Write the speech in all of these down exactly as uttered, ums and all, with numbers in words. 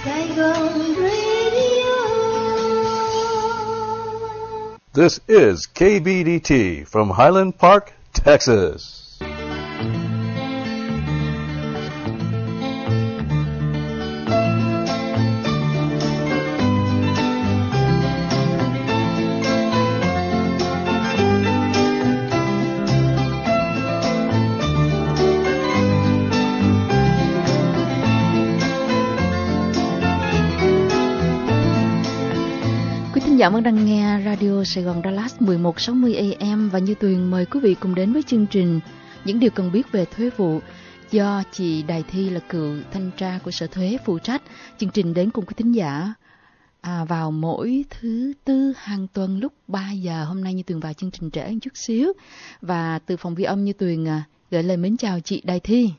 Saigon Radio. This is K B D T from Highland Park, Texas. Dạ vâng, đang nghe Radio Sài Gòn Dallas mười một sáu mươi A M và Như Tuyền mời quý vị cùng đến với chương trình Những điều cần biết về thuế vụ do chị Đài Thi là cựu thanh tra của Sở Thuế phụ trách. Chương trình đến cùng quý thính giả à, vào mỗi thứ tư hàng tuần lúc ba giờ. Hôm nay Như Tuyền vào chương trình trễ một chút xíu và từ phòng ghi âm Như Tuyền à, gửi lời mến chào chị Đài Thi.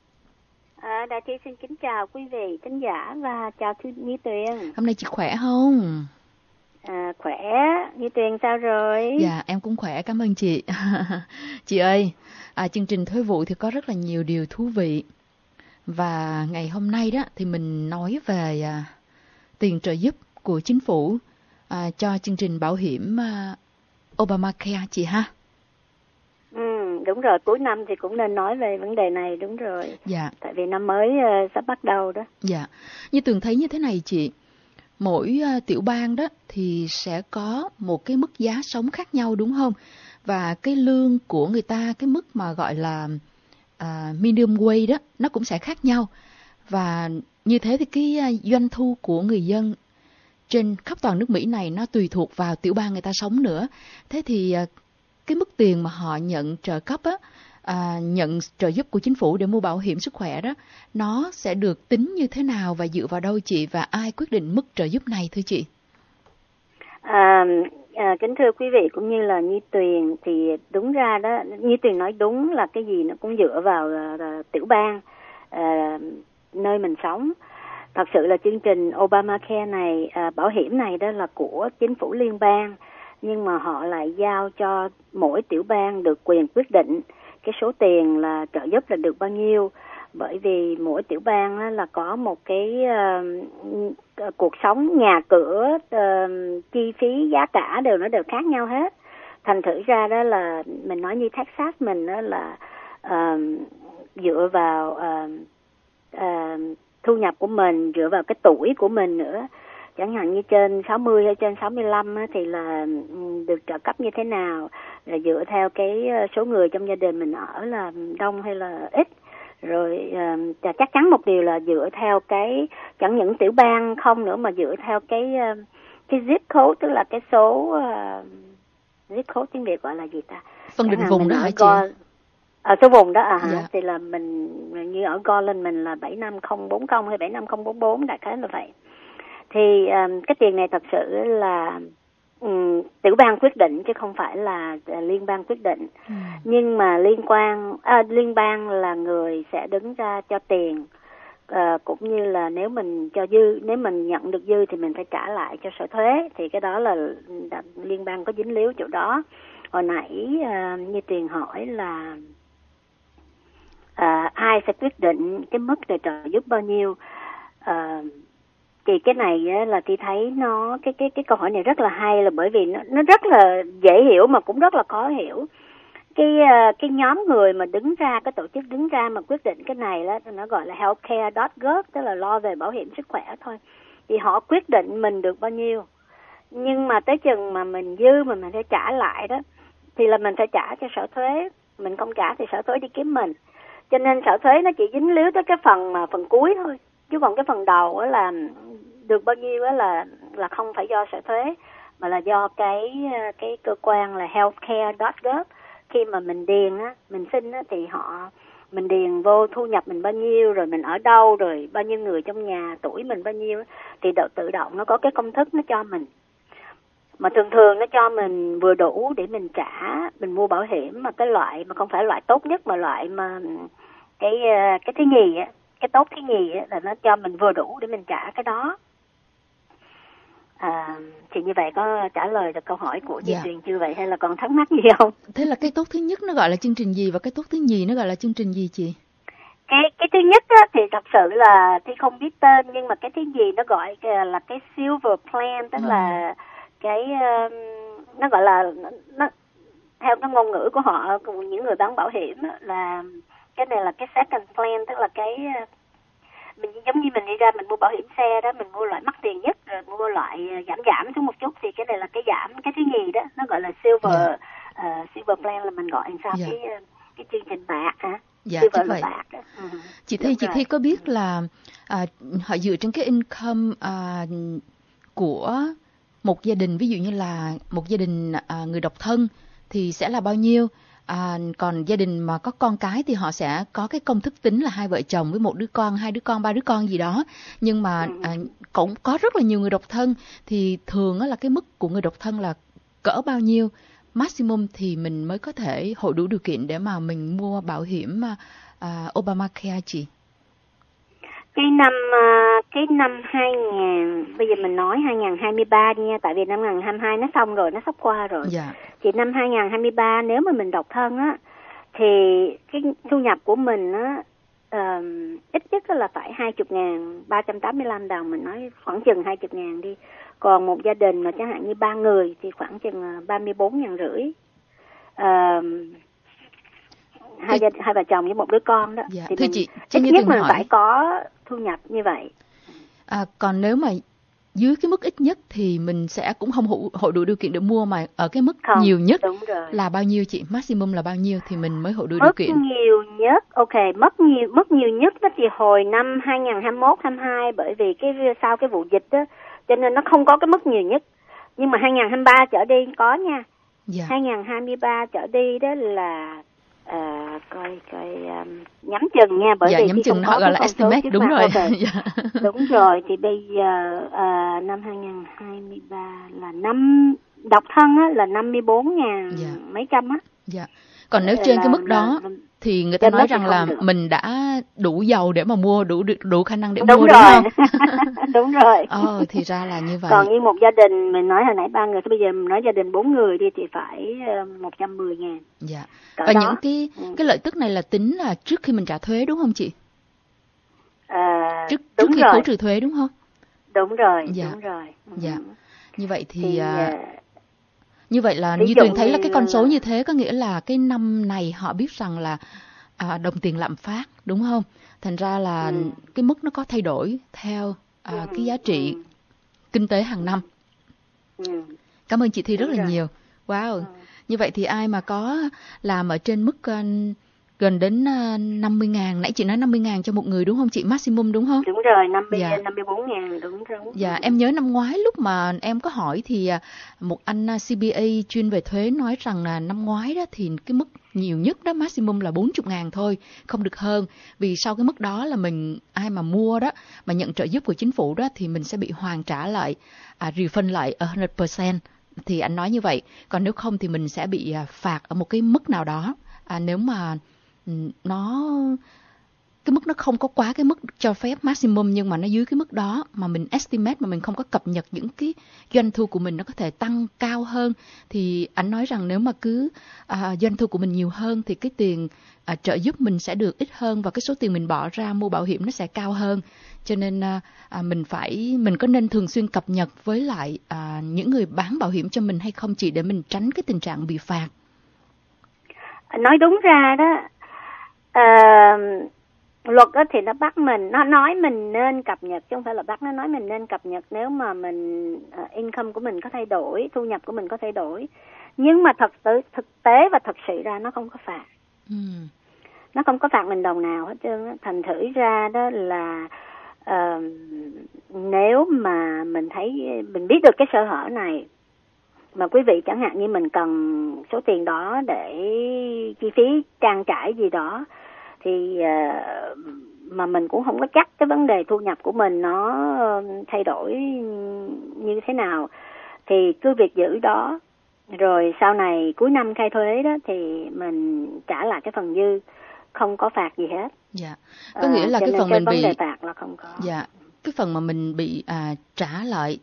À, Đài Thi xin kính chào quý vị thính giả và chào Thư Như Tuyền. Hôm nay chị khỏe không? À, khỏe, Như Tuyền sao rồi? Dạ, em cũng khỏe, cảm ơn chị. Chị ơi, à, chương trình thuế vụ thì có rất là nhiều điều thú vị. Và ngày hôm nay đó thì mình nói về à, tiền trợ giúp của chính phủ à, cho chương trình bảo hiểm à, Obamacare chị ha. Ừ, đúng rồi, cuối năm thì cũng nên nói về vấn đề này, đúng rồi. Dạ. Tại vì năm mới uh, sắp bắt đầu đó. Dạ, như Tường thấy như thế này chị. Mỗi uh, tiểu bang đó thì sẽ có một cái mức giá sống khác nhau đúng không? Và cái lương của người ta, cái mức mà gọi là uh, minimum wage đó, nó cũng sẽ khác nhau. Và như thế thì cái uh, doanh thu của người dân trên khắp toàn nước Mỹ này nó tùy thuộc vào tiểu bang người ta sống nữa. Thế thì uh, cái mức tiền mà họ nhận trợ cấp á, À, nhận trợ giúp của chính phủ để mua bảo hiểm sức khỏe đó, nó sẽ được tính như thế nào và dựa vào đâu chị, và ai quyết định mức trợ giúp này thưa chị? À, à, kính thưa quý vị cũng như là Như Tuyền, thì đúng ra đó, Như Tuyền nói đúng là cái gì nó cũng dựa vào uh, tiểu bang uh, nơi mình sống. Thật sự là chương trình Obamacare này, uh, bảo hiểm này đó là của chính phủ liên bang, nhưng mà họ lại giao cho mỗi tiểu bang được quyền quyết định cái số tiền là trợ giúp là được bao nhiêu, bởi vì mỗi tiểu bang á, là có một cái uh, cuộc sống, nhà cửa, uh, chi phí, giá cả đều nó đều khác nhau hết. Thành thử ra đó là mình nói như Texas mình đó là uh, dựa vào uh, uh, thu nhập của mình, dựa vào cái tuổi của mình nữa. Chẳng hạn như trên sáu mươi hay trên sáu mươi lăm á, thì là được trợ cấp như thế nào, là dựa theo cái số người trong gia đình mình ở là đông hay là ít. Rồi uh, chắc chắn một điều là dựa theo cái, chẳng những tiểu bang không nữa mà dựa theo cái uh, cái zip code, tức là cái số uh, zip code tiếng Việt gọi là gì ta? Phân định vùng đó hả chị? Ở à, số vùng đó à, dạ. Thì là mình như ở Garland mình là bảy năm không bốn không hay bảy năm không bốn bốn, đại khái là vậy. Thì um, cái tiền này thật sự là um, tiểu bang quyết định chứ không phải là uh, liên bang quyết định. Ừ. Nhưng mà liên quan à, liên bang là người sẽ đứng ra cho tiền, uh, cũng như là nếu mình cho dư, nếu mình nhận được dư thì mình phải trả lại cho sở thuế. Thì cái đó là liên bang có dính líu chỗ đó. Hồi nãy uh, như Tuyền hỏi là uh, ai sẽ quyết định cái mức để trợ giúp bao nhiêu. Uh, Thì cái này á, là Thi thấy nó cái cái cái câu hỏi này rất là hay, là bởi vì nó nó rất là dễ hiểu mà cũng rất là khó hiểu. Cái cái nhóm người mà đứng ra, cái tổ chức đứng ra mà quyết định cái này đó, nó gọi là healthcare chấm gov, tức là lo về bảo hiểm sức khỏe thôi. Thì họ quyết định mình được bao nhiêu. Nhưng mà tới chừng mà mình dư mà mình phải trả lại đó, thì là mình phải trả cho sở thuế. Mình không trả thì sở thuế đi kiếm mình. Cho nên sở thuế nó chỉ dính líu tới cái phần mà phần cuối thôi. Chứ còn cái phần đầu á là được bao nhiêu á là là không phải do sở thuế, mà là do cái cái cơ quan là healthcare chấm gov. Khi mà mình điền á, mình xin á thì họ mình điền vô thu nhập mình bao nhiêu, rồi mình ở đâu, rồi bao nhiêu người trong nhà, tuổi mình bao nhiêu, thì đợt tự động nó có cái công thức nó cho mình. Mà thường thường nó cho mình vừa đủ để mình trả, mình mua bảo hiểm mà cái loại mà không phải loại tốt nhất, mà loại mà cái cái thứ nhì á, cái tốt thứ nhì á, là nó cho mình vừa đủ để mình trả cái đó. À, thì như vậy có trả lời được câu hỏi của Di dạ. Tuyền chưa vậy, hay là còn thắc mắc gì không? Thế là cái tốt thứ nhất nó gọi là chương trình gì và cái tốt thứ nhì nó gọi là chương trình gì chị? cái cái thứ nhất á, thì thật sự là Thi không biết tên, nhưng mà cái thứ gì nó gọi là cái silver plan, tức ừ. là cái uh, nó gọi là nó theo cái ngôn ngữ của họ, của những người bán bảo hiểm á, là cái này là cái second plan, tức là cái mình giống như mình đi ra mình mua bảo hiểm xe đó, mình mua loại mắc tiền nhất rồi mua loại giảm giảm xuống một chút, thì cái này là cái giảm cái thứ nhì đó, nó gọi là silver yeah. uh, silver plan là mình gọi làm sao yeah. cái cái chương trình bạc hả? Dạ, silver vậy. Bạc đó. Ừ. Chị Thi, chị Thi có biết là à, họ dựa trên cái income à, của một gia đình, ví dụ như là một gia đình à, người độc thân thì sẽ là bao nhiêu? À, còn gia đình mà có con cái thì họ sẽ có cái công thức tính là hai vợ chồng với một đứa con, hai đứa con, ba đứa con gì đó. Nhưng mà à, cũng có rất là nhiều người độc thân, thì thường là cái mức của người độc thân là cỡ bao nhiêu maximum thì mình mới có thể hội đủ điều kiện để mà mình mua bảo hiểm uh, Obamacare chị? Cái năm cái năm hai nghìn, bây giờ mình nói hai nghìn hai mươi ba đi nha, tại vì năm hai nghìn hai mươi hai nó xong rồi, nó sắp qua rồi. Dạ. Thì năm hai nghìn hai mươi ba nếu mà mình độc thân á, thì cái thu nhập của mình á, um, ít nhất là phải hai mươi ngàn ba trăm tám mươi lăm đồng, mình nói khoảng chừng hai mươi ngàn đi. Còn một gia đình mà chẳng hạn như ba người thì khoảng chừng ba mươi bốn ngàn rưỡi. Um, hai, gia, hai vợ chồng với một đứa con đó. Dạ. Thì Thưa mình, chị, ít nhất mình hỏi... phải có thu nhập như vậy. À, còn nếu mà dưới cái mức ít nhất thì mình sẽ cũng không hội, hội đủ điều kiện để mua, mà ở cái mức không, nhiều nhất rồi. Là bao nhiêu chị? Maximum là bao nhiêu thì mình mới hội đủ mất điều kiện? Mất nhiều nhất, ok, mất nhiều mất nhiều nhất đó thì hồi năm hai nghìn hai mươi mốt hai mươi hai, bởi vì cái sau cái vụ dịch đó, cho nên nó không có cái mức nhiều nhất. Nhưng mà hai nghìn hai mươi ba trở đi có nha. Dạ. hai nghìn hai mươi ba trở đi đó là uh, coi coi um, nhắm chừng nha, bởi dạ, vì nhắm chừng họ gọi là estimate, đúng rồi. Okay. Dạ. Đúng rồi, thì bây giờ uh, năm hai nghìn hai mươi ba là năm độc thân á là năm mươi bốn ngàn dạ. mấy trăm á. Dạ. Còn nếu trên là, cái mức đó là, thì người ta nói rằng là được. Mình đã đủ giàu để mà mua, đủ đủ khả năng để đúng mua, rồi. đúng không? Đúng rồi. Ồ, thì ra là như vậy. Còn như một gia đình, mình nói hồi nãy ba người, bây giờ mình nói gia đình bốn người đi thì phải một trăm mười ngàn. Dạ. Cỡ và đó. những cái ừ. cái lợi tức này là tính là trước khi mình trả thuế đúng không chị? À, trước đúng trước khi rồi. khấu trừ thuế đúng không? Đúng rồi, dạ. đúng rồi. Dạ. Như vậy thì, thì uh, như vậy là như Tuyền thấy là cái con số là... như thế có nghĩa là cái năm này họ biết rằng là à, đồng tiền lạm phát, đúng không? Thành ra là ừ. cái mức nó có thay đổi theo à, ừ. cái giá trị ừ. kinh tế hàng năm. Ừ. Cảm ơn chị Thi rất đúng là rồi. nhiều. Wow. Ừ. Như vậy thì ai mà có làm ở trên mức uh, gần đến uh, năm mươi ngàn, nãy chị nói năm mươi ngàn cho một người đúng không chị? Maximum đúng không? Đúng rồi, năm mươi, dạ. năm mươi bốn ngàn, đúng rồi. Dạ, em nhớ năm ngoái lúc mà em có hỏi thì một anh xê bê a chuyên về thuế nói rằng là năm ngoái đó thì cái mức nhiều nhất đó maximum là bốn mươi ngàn thôi, không được hơn. Vì sau cái mức đó là mình, ai mà mua đó, mà nhận trợ giúp của chính phủ đó thì mình sẽ bị hoàn trả lại, à, refund lại một trăm phần trăm. Thì anh nói như vậy. Còn nếu không thì mình sẽ bị phạt ở một cái mức nào đó. À, nếu mà nó... cái mức nó không có quá cái mức cho phép maximum, nhưng mà nó dưới cái mức đó mà mình estimate mà mình không có cập nhật những cái doanh thu của mình nó có thể tăng cao hơn, thì anh nói rằng nếu mà cứ à, doanh thu của mình nhiều hơn thì cái tiền à, trợ giúp mình sẽ được ít hơn, và cái số tiền mình bỏ ra mua bảo hiểm nó sẽ cao hơn. Cho nên à, mình phải mình có nên thường xuyên cập nhật với lại à, những người bán bảo hiểm cho mình hay không chị, để mình tránh cái tình trạng bị phạt? Nói đúng ra đó, uh... luật đó thì nó bắt mình, nó nói mình nên cập nhật, chứ không phải là bắt, nó nói mình nên cập nhật nếu mà mình uh, income của mình có thay đổi, thu nhập của mình có thay đổi. Nhưng mà thật sự, thực tế và thật sự ra nó không có phạt. Ừ. Nó không có phạt mình đồng nào hết trơn. Thành thử ra đó là uh, nếu mà mình thấy, mình biết được cái sơ hở này, mà quý vị chẳng hạn như mình cần số tiền đó để chi phí trang trải gì đó, thì uh, mà mình cũng không có chắc cái vấn đề thu nhập của mình nó thay đổi như thế nào, thì cứ việc giữ đó, rồi sau này cuối năm khai thuế đó thì mình trả lại cái phần dư, không có phạt gì hết. Dạ. Có nghĩa là uh, cái phần cái mình vấn bị đề phạt là không có. Dạ. Cái phần mà mình bị à, trả lại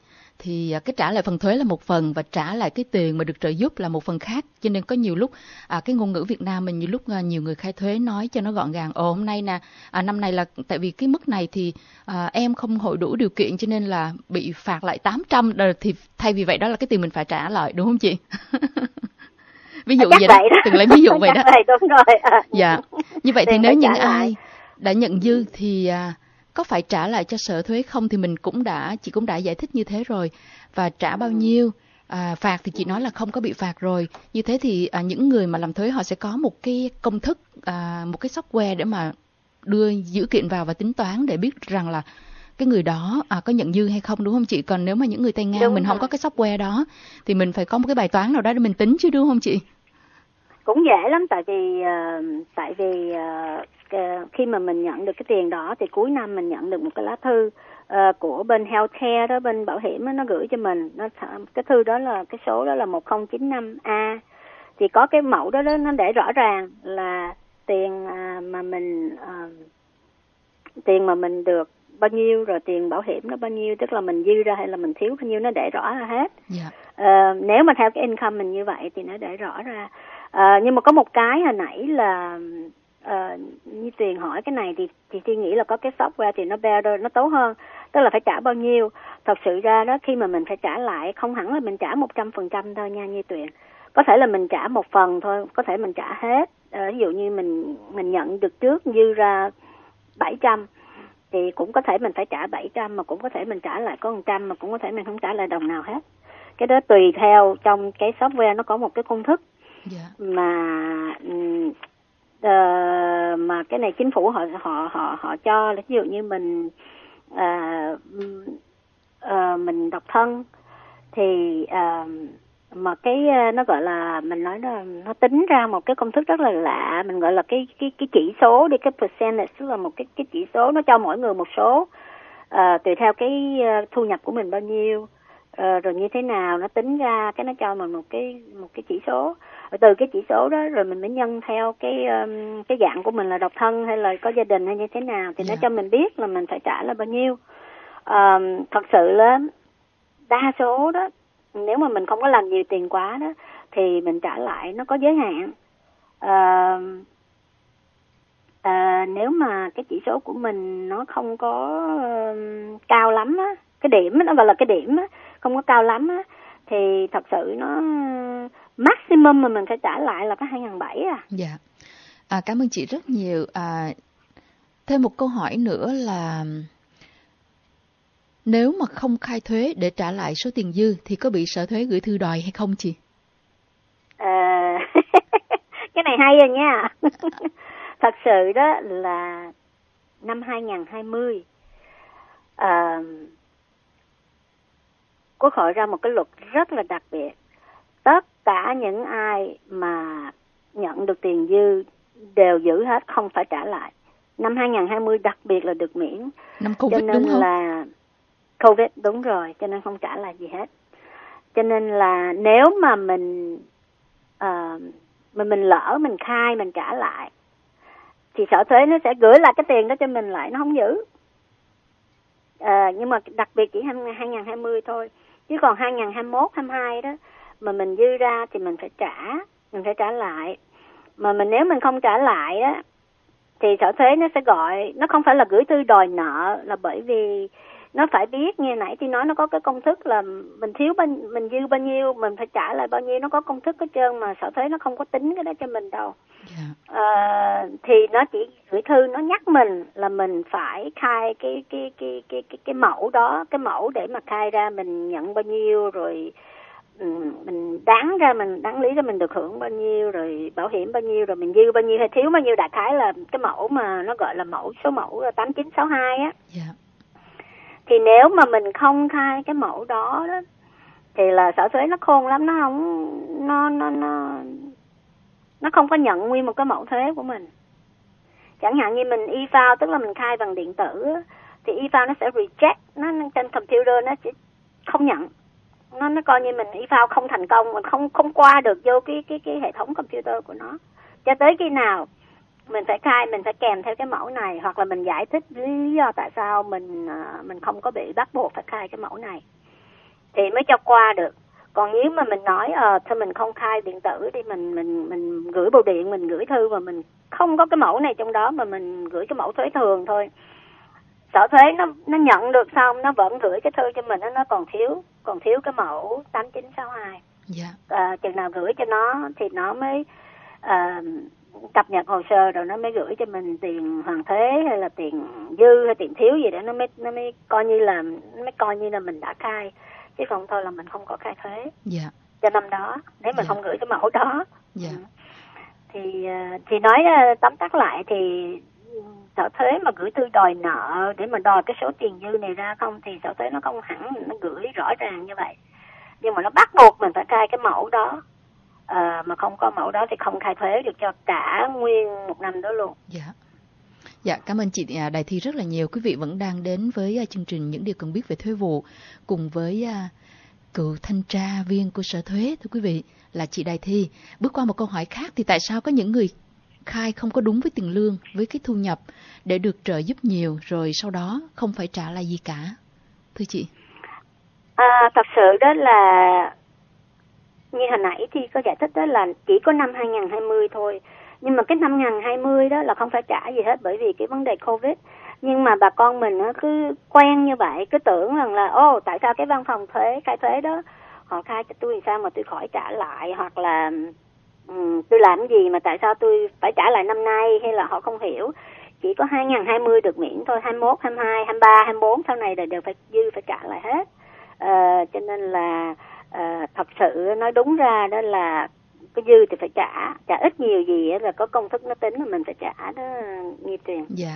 thì cái trả lại phần thuế là một phần và trả lại cái tiền mà được trợ giúp là một phần khác. Cho nên có nhiều lúc à, cái ngôn ngữ Việt Nam mình nhiều lúc à, nhiều người khai thuế nói cho nó gọn gàng. Ồ hôm nay nè, à, năm này là tại vì cái mức này thì à, em không hội đủ điều kiện cho nên là bị phạt lại tám trăm, thì thay vì vậy đó là cái tiền mình phải trả lại, đúng không chị? Ví dụ à, vậy đó, đó. từng lấy ví dụ vậy đó. Vậy, đúng rồi. À. Dạ. Như vậy thì nếu những ai đã nhận dư thì à, có phải trả lại cho sở thuế không, thì mình cũng đã chị cũng đã giải thích như thế rồi, và trả bao nhiêu. À, phạt thì chị nói là không có bị phạt rồi. Như thế thì à, những người mà làm thuế họ sẽ có một cái công thức, à, một cái software để mà đưa dữ kiện vào và tính toán để biết rằng là cái người đó à, có nhận dư hay không, đúng không chị? Còn nếu mà những người tay ngang Đúng mình rồi. không có cái software đó thì mình phải có một cái bài toán nào đó để mình tính chứ, đúng không chị? Cũng dễ lắm, tại vì uh, tại vì uh, khi mà mình nhận được cái tiền đó thì cuối năm mình nhận được một cái lá thư uh, của bên healthcare đó, bên bảo hiểm đó, nó gửi cho mình. Nó cái thư đó là cái số đó là một không chín năm A, thì có cái mẫu đó, đó nó để rõ ràng là tiền uh, mà mình uh, tiền mà mình được bao nhiêu, rồi tiền bảo hiểm nó bao nhiêu, tức là mình dư ra hay là mình thiếu bao nhiêu, nó để rõ ra hết. Yeah. Uh, nếu mà theo cái income mình như vậy thì nó để rõ ra. Uh, nhưng mà có một cái hồi nãy là uh, như Tuyền hỏi cái này thì thì Tuyền nghĩ là có cái software thì nó better, nó tốt hơn, tức là phải trả bao nhiêu. Thật sự ra đó, khi mà mình phải trả lại không hẳn là mình trả một trăm phần trăm thôi nha như Tuyền, có thể là mình trả một phần thôi, có thể mình trả hết. Uh, ví dụ như mình mình nhận được trước dư ra bảy trăm thì cũng có thể mình phải trả bảy trăm, mà cũng có thể mình trả lại có một trăm, mà cũng có thể mình không trả lại đồng nào hết. Cái đó tùy theo trong cái software nó có một cái công thức. Yeah. mà uh, mà cái này chính phủ họ họ họ họ cho, ví dụ như mình uh, uh, mình độc thân thì uh, mà cái uh, nó gọi là mình nói nó nó tính ra một cái công thức rất là lạ, mình gọi là cái cái cái chỉ số đi, cái percentage, tức là một cái cái chỉ số, nó cho mỗi người một số uh, tùy theo cái uh, thu nhập của mình bao nhiêu. Ờ, rồi như thế nào nó tính ra, cái nó cho mình một cái một cái chỉ số, rồi từ cái chỉ số đó rồi mình mới nhân theo cái um, cái dạng của mình là độc thân hay là có gia đình hay như thế nào, thì yeah. nó cho mình biết là mình phải trả là bao nhiêu. Um, thật sự là đa số đó, nếu mà mình không có làm nhiều tiền quá đó thì mình trả lại nó có giới hạn. Uh, uh, nếu mà cái chỉ số của mình nó không có uh, cao lắm á, cái điểm đó, nó gọi là cái điểm á, không có cao lắm á, thì thật sự nó maximum mà mình phải trả lại là có hai nghìn bảy trăm à. Dạ. À, cảm ơn chị rất nhiều. À, thêm một câu hỏi nữa là nếu mà không khai thuế để trả lại số tiền dư thì có bị sở thuế gửi thư đòi hay không chị? À, cái này hay rồi nha. Thật sự đó là năm hai nghìn hai mươi à, Quốc hội ra một cái luật rất là đặc biệt. Tất cả những ai mà nhận được tiền dư đều giữ hết, không phải trả lại. Năm hai nghìn hai mươi đặc biệt là được miễn. Năm Covid cho nên đúng không? là Covid đúng rồi, cho nên không trả lại gì hết. Cho nên là nếu mà mình uh, mà mình lỡ mình khai mình trả lại thì sở thuế nó sẽ gửi lại cái tiền đó cho mình lại, nó không giữ. Uh, nhưng mà đặc biệt chỉ hai nghìn hai mươi hai mươi thôi. Chứ còn hai nghìn hai mươi mốt, hai mươi hai đó mà mình dư ra thì mình phải trả, mình phải trả lại. Mà mình nếu mình không trả lại á thì sở thuế nó sẽ gọi, nó không phải là gửi thư đòi nợ, là bởi vì nó phải biết, như nãy thì nói nó có cái công thức là mình thiếu bao, mình dư bao nhiêu mình phải trả lại bao nhiêu, nó có công thức hết trơn, mà sở thuế nó không có tính cái đó cho mình đâu. Yeah. À, thì nó chỉ gửi thư, nó nhắc mình là mình phải khai cái cái cái cái cái cái mẫu đó, cái mẫu để mà khai ra mình nhận bao nhiêu, rồi mình đáng ra mình đáng lý ra mình được hưởng bao nhiêu, rồi bảo hiểm bao nhiêu, rồi mình dư bao nhiêu hay thiếu bao nhiêu, đại khái là cái mẫu mà nó gọi là mẫu số mẫu tám chín sáu hai á. Yeah. Thì nếu mà mình không khai cái mẫu đó, đó thì là sở thuế nó khôn lắm, nó không nó nó nó nó không có nhận nguyên một cái mẫu thuế của mình. Chẳng hạn như mình e-file, tức là mình khai bằng điện tử, thì e-file nó sẽ reject, nó trên computer nó sẽ không nhận. Nó nó coi như mình e-file không thành công, mình không không qua được vô cái cái cái hệ thống computer của nó. Cho tới khi nào mình phải khai, mình phải kèm theo cái mẫu này, hoặc là mình giải thích lý do tại sao mình mình không có bị bắt buộc phải khai cái mẫu này. thì mới cho qua được. Còn nếu mà mình nói ờ thôi mình không khai điện tử đi, mình mình mình gửi bưu điện, mình gửi thư mà mình không có cái mẫu này trong đó, mà mình gửi cái mẫu thuế thường thôi, sở thuế nó nó nhận được xong nó vẫn gửi cái thư cho mình, nó còn thiếu còn thiếu cái mẫu tám chín sáu hai. Dạ. À, chừng nào gửi cho nó thì nó mới à, cập nhật hồ sơ, rồi nó mới gửi cho mình tiền hoàn thuế hay là tiền dư hay tiền thiếu gì đó, nó mới nó mới coi như là nó mới coi như là mình đã khai, chứ không thôi là mình không có khai thuế. Dạ. Cho năm đó nếu mình Dạ. không gửi cái mẫu đó. Dạ. Ừ. Thì thì nói tóm tắt lại thì sở thuế mà gửi thư đòi nợ để mà đòi cái số tiền dư này ra không, thì sở thuế nó không hẳn nó gửi rõ ràng như vậy, nhưng mà nó bắt buộc mình phải khai cái mẫu đó. À, mà không có mẫu đó thì không khai thuế được cho cả nguyên một năm đó luôn. Dạ. Dạ, cảm ơn chị Đài Thi rất là nhiều. Quý vị vẫn đang đến với chương trình Những Điều Cần Biết Về Thuế Vụ cùng với cựu thanh tra viên của Sở Thuế, thưa quý vị, là chị Đài Thi. Bước qua một câu hỏi khác, thì tại sao có những người khai không có đúng với tiền lương, với cái thu nhập để được trợ giúp nhiều, rồi sau đó không phải trả lại gì cả, thưa chị? À, thật sự đó là như hồi nãy thì có giải thích đó là chỉ có năm hai không hai không thôi, nhưng mà cái năm hai không hai không đó là không phải trả gì hết bởi vì cái vấn đề Covid. Nhưng mà bà con mình nó cứ quen như vậy, cứ tưởng rằng là ô tại sao cái văn phòng thuế khai thuế đó họ khai cho tôi, sao mà tôi khỏi trả lại, hoặc là um, tôi làm gì mà tại sao tôi phải trả lại năm nay, hay là họ không hiểu. Chỉ có hai không hai không được miễn thôi, hai mốt, hai hai, hai ba, hai bốn sau này là đều phải dư phải trả lại hết. À, cho nên là à, thật sự nói đúng ra đó là cái dư thì phải trả, trả ít nhiều gì là có công thức nó tính là mình phải trả đó, Như Tuyền. Dạ.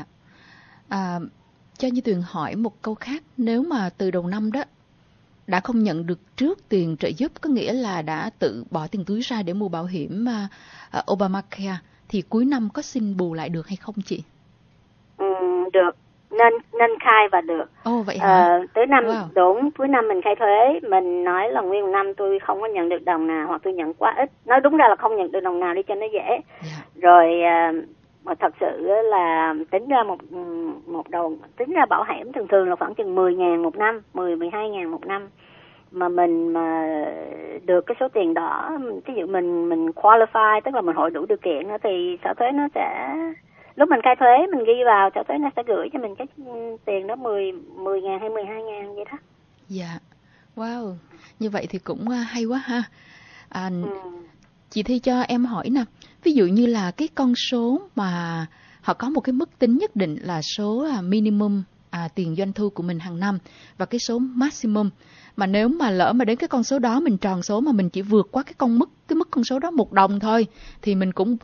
À, cho Như Tuyền hỏi một câu khác, nếu mà từ đầu năm đó đã không nhận được trước tiền trợ giúp, có nghĩa là đã tự bỏ tiền túi ra để mua bảo hiểm uh, Obamacare, thì cuối năm có xin bù lại được hay không chị? Ừ, được, nên nên khai và được. Ồ, vậy hả? À, tới năm Wow. đúng, cuối năm mình khai thuế, mình nói là nguyên năm tôi không có nhận được đồng nào, hoặc tôi nhận quá ít. Nói đúng ra là không nhận được đồng nào đi cho nó dễ. Yeah. Rồi à, mà thật sự là tính ra một một đầu, tính ra bảo hiểm thường thường là khoảng chừng mười ngàn một năm, mười, mười hai ngàn một năm. Mà mình mà được cái số tiền đó, ví dụ mình mình qualify, tức là mình hội đủ điều kiện, thì sở thuế nó sẽ, lúc mình khai thuế mình ghi vào, sở thuế nó sẽ gửi cho mình cái tiền đó mười, mười ngàn hay mười hai ngàn vậy đó. Dạ. Wow. Như vậy thì cũng hay quá ha. À, ừ. Chị Thi cho em hỏi nè, ví dụ như là cái con số mà họ có một cái mức tính nhất định là số minimum à, tiền doanh thu của mình hàng năm và cái số maximum, mà nếu mà lỡ mà đến cái con số đó mình tròn số mà mình chỉ vượt qua cái con mức cái mức con số đó một đồng thôi, thì mình cũng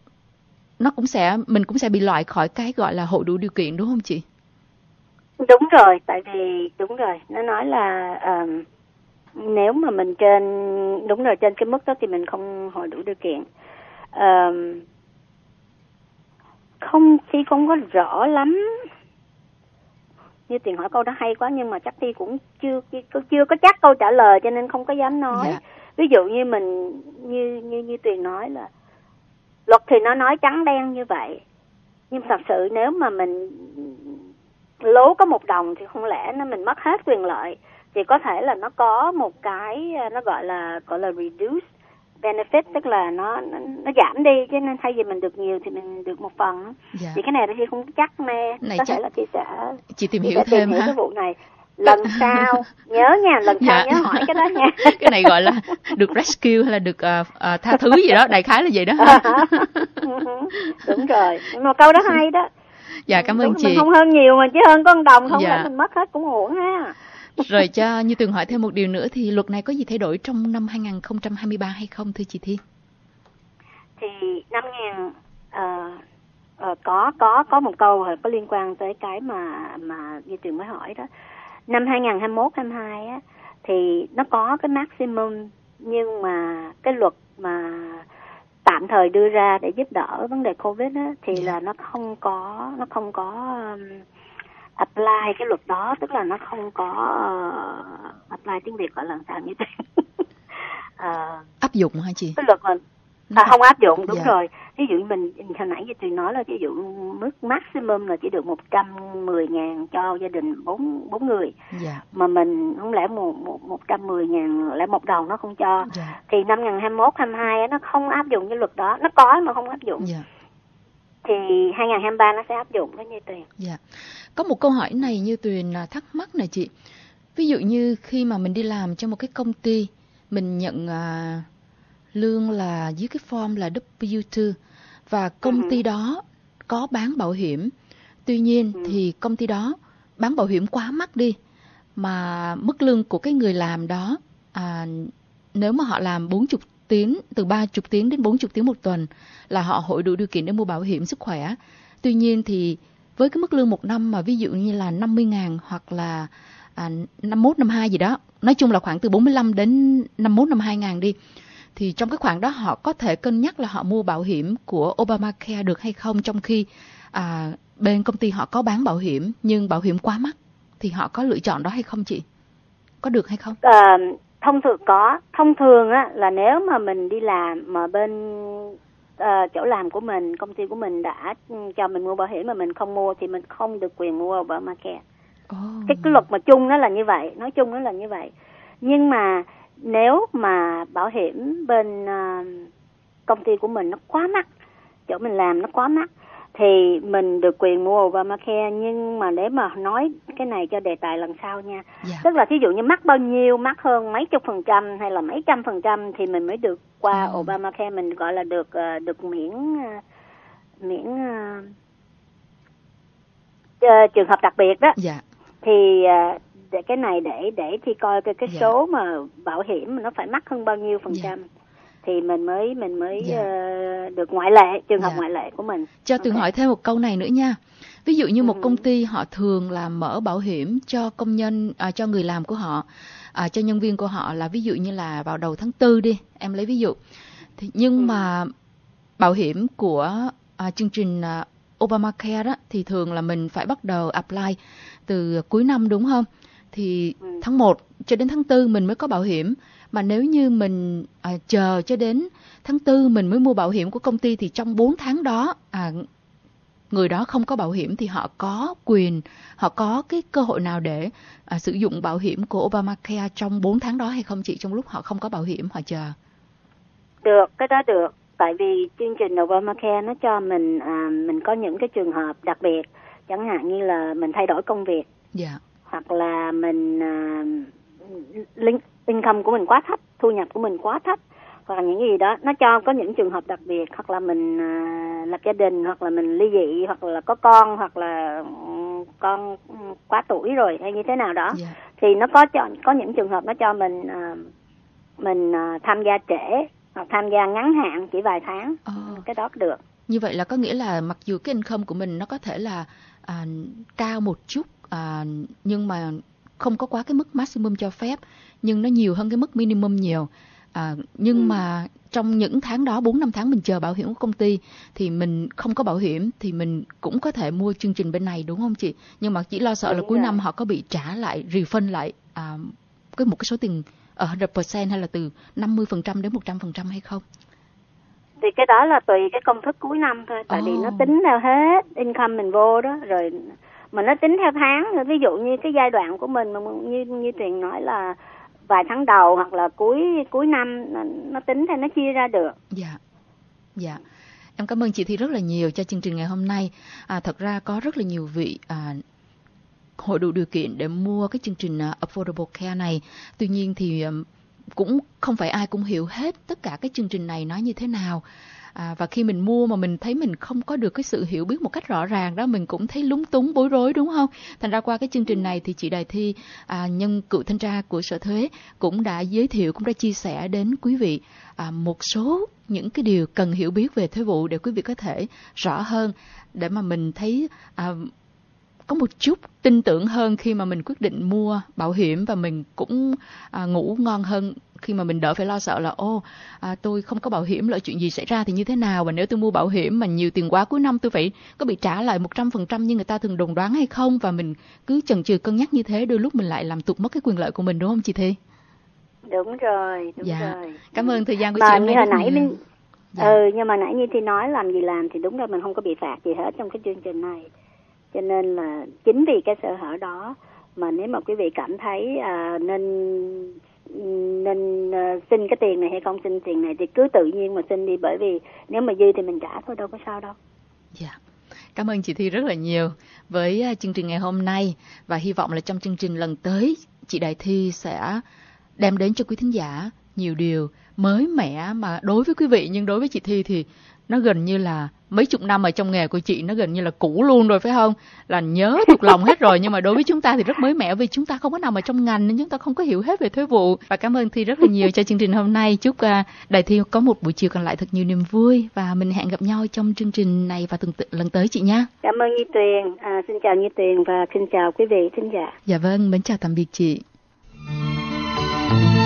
nó cũng sẽ mình cũng sẽ bị loại khỏi cái gọi là hộ đủ điều kiện, đúng không chị? Đúng rồi, tại vì đúng rồi, nó nói là um, nếu mà mình trên, đúng rồi, trên cái mức đó thì mình không hội đủ điều kiện. Um, không, Thi không có rõ lắm. Như Tiền hỏi câu đó hay quá, nhưng mà chắc Thi cũng chưa chưa, chưa có chắc câu trả lời cho nên không có dám nói. Yeah. Ví dụ như mình như như như Tuyền nói là luật thì nó nói trắng đen như vậy, nhưng thật sự nếu mà mình lố có một đồng thì không lẽ nó mình mất hết quyền lợi, thì có thể là nó có một cái nó gọi là gọi là reduce benefit, tức là nó nó, nó giảm đi, cho nên thay vì mình được nhiều thì mình được một phần. Dạ. Thì cái này thì không chắc nè, có chắc... thể là chị sẽ chị tìm hiểu thêm tìm hiểu ha. cái vụ này lần sau nhớ nha, lần sau dạ. nhớ hỏi cái đó nha. Cái này gọi là được rescue hay là được uh, uh, tha thứ gì đó, đại khái là vậy đó. Đúng rồi, nhưng mà câu đó hay đó. Dạ, cảm ơn đúng, chị. Mình không hơn nhiều mà, chứ hơn con đồng không dạ. là mình mất hết cũng uổng ha. Rồi cho Như Tường hỏi thêm một điều nữa, thì luật này có gì thay đổi trong năm hai không hai ba hay không thưa chị Thi? Thì năm ngàn uh, uh, có có có một câu có liên quan tới cái mà mà Như Tường mới hỏi đó. Năm hai không hai mốt hai hai á thì nó có cái maximum, nhưng mà cái luật mà tạm thời đưa ra để giúp đỡ vấn đề Covid á thì yeah. là nó không có nó không có um, apply cái luật đó, tức là nó không có uh, apply tiếng Việt gọi là sao như thế. uh, áp dụng hả chị? Cái luật mà à, không áp dụng, đúng yeah. rồi. ví dụ như mình hồi nãy chị nói là ví dụ mức maximum là chỉ được một trăm mười ngàn cho gia đình bốn bốn người, dạ. mà mình không lẽ một một một trăm mười ngàn lẽ một đồng nó không cho, dạ. thì năm hai không hai mốt hai hai á, nó không áp dụng cái luật đó, nó có mà không áp dụng, dạ. thì hai không hai ba nó sẽ áp dụng cái Như Tuyền. Dạ. Có một câu hỏi này Như Tuyền thắc mắc này chị. Ví dụ như khi mà mình đi làm cho một cái công ty, mình nhận à, lương là dưới cái form là W hai, và công uh-huh. ty đó có bán bảo hiểm. Tuy nhiên uh-huh. thì công ty đó bán bảo hiểm quá mắc đi, mà mức lương của cái người làm đó, à, nếu mà họ làm bốn mươi tiếng, từ ba mươi tiếng đến bốn mươi tiếng một tuần, là họ hội đủ điều kiện để mua bảo hiểm sức khỏe. Tuy nhiên thì với cái mức lương một năm mà ví dụ như là năm mươi ngàn hoặc là à, năm mốt, năm hai gì đó, nói chung là khoảng từ bốn mươi lăm đến năm mốt, năm hai ngàn đi, thì trong cái khoản đó họ có thể cân nhắc là họ mua bảo hiểm của Obamacare được hay không, trong khi à, bên công ty họ có bán bảo hiểm nhưng bảo hiểm quá mắc, thì họ có lựa chọn đó hay không chị? Có được hay không? À, thông thường có. Thông thường á, là nếu mà mình đi làm mà bên uh, chỗ làm của mình, công ty của mình đã cho mình mua bảo hiểm mà mình không mua thì mình không được quyền mua Obamacare. Oh. Cái, cái luật mà chung nó là như vậy, nói chung nó là như vậy. Nhưng mà nếu mà bảo hiểm bên uh, công ty của mình nó quá mắc, chỗ mình làm nó quá mắc, thì mình được quyền mua Obamacare. Nhưng mà để mà nói cái này cho đề tài lần sau nha, yeah. Tức là thí dụ như mắc bao nhiêu, mắc hơn mấy chục phần trăm hay là mấy trăm phần trăm thì mình mới được qua oh. Obamacare, mình gọi là được uh, được miễn uh, miễn uh, uh, trường hợp đặc biệt đó. Yeah. Thì uh, để cái này để để thi coi cái cái yeah. số mà bảo hiểm nó phải mắc hơn bao nhiêu phần trăm. Yeah. Thì mình mới mình mới yeah. uh, được ngoại lệ, trường hợp yeah. ngoại lệ của mình. Cho Tường okay. hỏi thêm một câu này nữa nha. Ví dụ như một uh-huh. công ty họ thường là mở bảo hiểm cho công nhân, à, cho người làm của họ, à, cho nhân viên của họ, là ví dụ như là vào đầu tháng tư đi, em lấy ví dụ. Thì, nhưng uh-huh. mà bảo hiểm của à, chương trình à, Obamacare đó thì thường là mình phải bắt đầu apply từ cuối năm đúng không? Thì uh-huh. tháng một cho đến tháng tư mình mới có bảo hiểm. Mà nếu như mình à, chờ cho đến tháng tư mình mới mua bảo hiểm của công ty, thì trong bốn tháng đó à, người đó không có bảo hiểm, thì họ có quyền, họ có cái cơ hội nào để à, sử dụng bảo hiểm của Obamacare trong bốn tháng đó hay không chị, trong lúc họ không có bảo hiểm, họ chờ? Được, cái đó được. Tại vì chương trình Obamacare nó cho mình à, mình có những cái trường hợp đặc biệt, chẳng hạn như là mình thay đổi công việc, yeah. hoặc là mình à, link income của mình quá thấp, thu nhập của mình quá thấp, hoặc là những gì đó, nó cho có những trường hợp đặc biệt, hoặc là mình à, lập gia đình, hoặc là mình ly dị, hoặc là có con, hoặc là um, con quá tuổi rồi hay như thế nào đó, yeah. thì nó có cho có những trường hợp nó cho mình à, mình à, tham gia trễ hoặc tham gia ngắn hạn chỉ vài tháng, oh. cái đó được. Như vậy là có nghĩa là mặc dù cái income của mình nó có thể là à, cao một chút, à, nhưng mà không có quá cái mức maximum cho phép, nhưng nó nhiều hơn cái mức minimum nhiều. À, nhưng ừ. mà trong những tháng đó, bốn năm tháng mình chờ bảo hiểm của công ty, thì mình không có bảo hiểm thì mình cũng có thể mua chương trình bên này đúng không chị? Nhưng mà chỉ lo sợ đúng là cuối rồi. Năm họ có bị trả lại, refund lại à, cái một cái số tiền ở một trăm phần trăm hay là từ năm mươi phần trăm đến một trăm phần trăm hay không? Thì cái đó là tùy cái công thức cuối năm thôi. Tại oh. vì nó tính theo hết income mình vô đó, rồi mà nó tính theo tháng nữa. Ví dụ như cái giai đoạn của mình mà như như Tuyền nói là vài tháng đầu hoặc là cuối cuối năm, nó, nó tính theo, nó chia ra được. Dạ, dạ. Em cảm ơn chị Thi rất là nhiều cho chương trình ngày hôm nay. À, thật ra có rất là nhiều vị à, hội đủ điều kiện để mua cái chương trình uh, Affordable Care này. Tuy nhiên thì um, cũng không phải ai cũng hiểu hết tất cả cái chương trình này nó như thế nào. À, và khi mình mua mà mình thấy mình không có được cái sự hiểu biết một cách rõ ràng đó, mình cũng thấy lúng túng bối rối đúng không? Thành ra qua cái chương trình này thì chị Đài Thi, à, nhân cựu thanh tra của Sở Thuế, cũng đã giới thiệu, cũng đã chia sẻ đến quý vị à, một số những cái điều cần hiểu biết về thuế vụ để quý vị có thể rõ hơn, để mà mình thấy à, có một chút tin tưởng hơn khi mà mình quyết định mua bảo hiểm, và mình cũng à, ngủ ngon hơn khi mà mình đỡ phải lo sợ là ô à, tôi không có bảo hiểm, lỡ chuyện gì xảy ra thì như thế nào, và nếu tôi mua bảo hiểm mà nhiều tiền quá cuối năm tôi phải có bị trả lại một trăm phần trăm như người ta thường đồn đoán hay không, và mình cứ chần chừ cân nhắc như thế, đôi lúc mình lại làm tụt mất cái quyền lợi của mình, đúng không chị Thi? Đúng rồi, đúng dạ. rồi. Cảm ơn thời gian của mà chị hôm nay. Hồi nãy mình Dạ. Ừ, nhưng mà nãy như Thi nói làm gì làm thì đúng là mình không có bị phạt gì hết trong cái chương trình này. Cho nên là chính vì cái sơ hở đó mà nếu mà quý vị cảm thấy à, nên nên uh, xin cái tiền này hay không xin tiền này thì cứ tự nhiên mà xin đi, bởi vì nếu mà dư thì mình trả thôi, đâu có sao đâu. Dạ. Cảm ơn chị Thi rất là nhiều với uh, chương trình ngày hôm nay, và hy vọng là trong chương trình lần tới chị Đại Thi sẽ đem đến cho quý thính giả nhiều điều mới mẻ mà đối với quý vị, nhưng đối với chị Thi thì nó gần như là mấy chục năm ở trong nghề của chị, nó gần như là cũ luôn rồi phải không? Là nhớ thuộc lòng hết rồi, nhưng mà đối với chúng ta thì rất mới mẻ vì chúng ta không có nằm ở trong ngành nên chúng ta không có hiểu hết về thuế vụ. Và cảm ơn Thi rất là nhiều cho chương trình hôm nay. Chúc uh, Đại Thi có một buổi chiều còn lại thật nhiều niềm vui, và mình hẹn gặp nhau trong chương trình này vào tuần t- lần tới chị nha. Cảm ơn Như Tuyền, à, xin chào Như Tuyền và xin chào quý vị thính giả. Dạ vâng, mến chào tạm biệt chị.